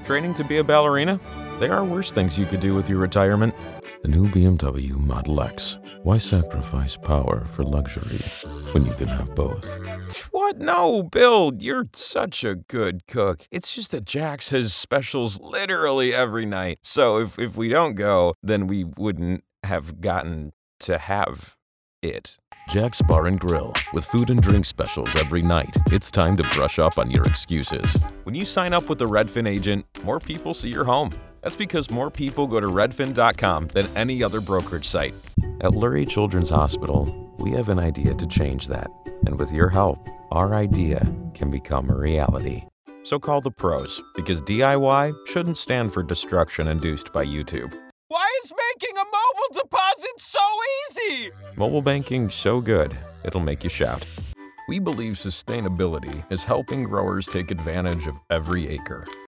training to be a ballerina? There are worse things you could do with your retirement. The new BMW Model X. Why sacrifice power for luxury when you can have both? What? No, Bill, you're such a good cook. It's just that Jack's has specials literally every night. So if we don't go, then we wouldn't have gotten to have it. Jack's Bar and Grill, with food and drink specials every night. It's time to brush up on your excuses. When you sign up with a Redfin agent, more people see your home. That's because more people go to redfin.com than any other brokerage site. At Lurie Children's Hospital, we have an idea to change that. And with your help, our idea can become a reality. So call the pros, because DIY shouldn't stand for destruction induced by YouTube. Why is making a mobile deposit so easy? Mobile banking's so good, it'll make you shout. We believe sustainability is helping growers take advantage of every acre.